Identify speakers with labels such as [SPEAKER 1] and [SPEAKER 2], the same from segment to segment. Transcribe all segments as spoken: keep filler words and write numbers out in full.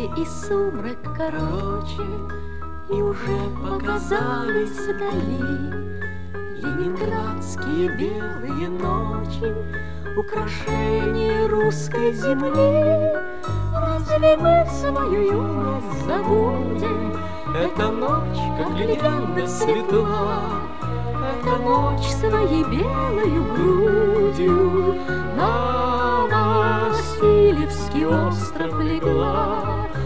[SPEAKER 1] и сумрак короче, и уже показались вдали ленинградские белые ночи, украшение русской земли. Разве мы свою юность забудем? Эта ночь, как легенда, светла. Эта ночь своей белою грудью на Васильевский остров легла.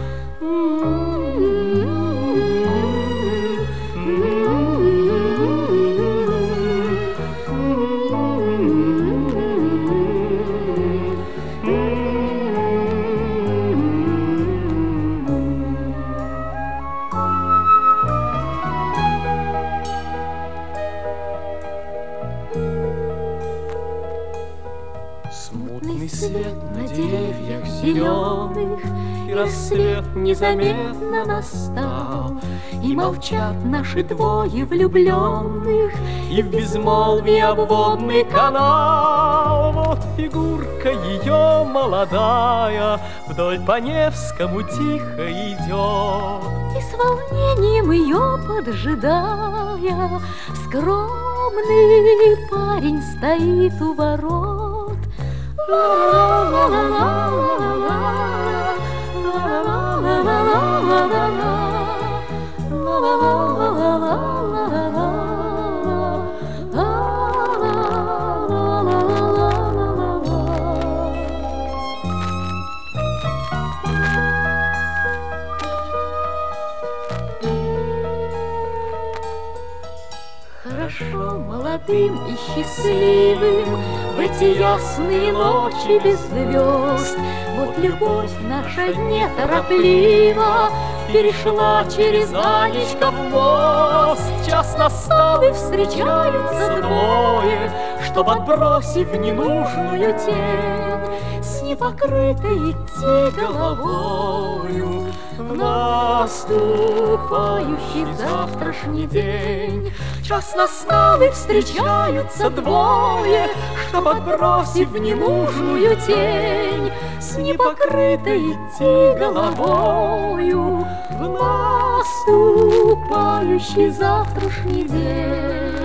[SPEAKER 2] Смутный свет на деревьях зеленых, и рассвет незаметно настал,
[SPEAKER 1] и молчат наши двое влюбленных,
[SPEAKER 2] и в безмолвии обводный канал. Вот фигурка ее молодая вдоль по Невскому тихо идет,
[SPEAKER 1] и с волнением ее поджидая, скромный парень стоит у ворот. Хорошо молодым и счастливым в эти ясные ночи без звезд. Вот любовь наша неторопливо перешла через Анечков мост.
[SPEAKER 2] Час настал,
[SPEAKER 1] и встречаются двое,
[SPEAKER 2] чтоб, отбросив ненужную
[SPEAKER 1] тень, с непокрытой идти головою в наступающий завтрашний день.
[SPEAKER 2] Час настал, и встречаются двое, чтоб, отбросив ненужную
[SPEAKER 1] тень, с непокрытой идти головою в наступающий завтрашний день.